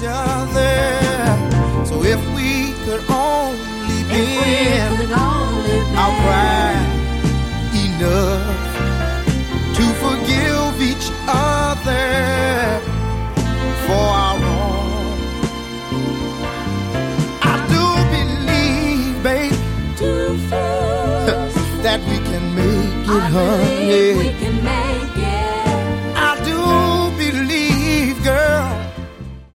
each other. So if we could only bend our pride enough to forgive each other for our wrong, I do believe, babe, that we can make it, honey.